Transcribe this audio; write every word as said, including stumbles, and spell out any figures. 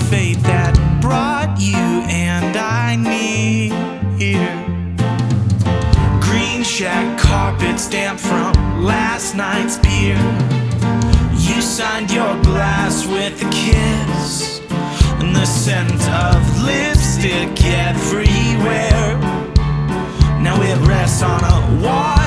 fate that brought you and I near. Green shack carpet stamped from last night's beer. You signed your glass with a kiss, and the scent of lipstick everywhere. Now it rests on a wall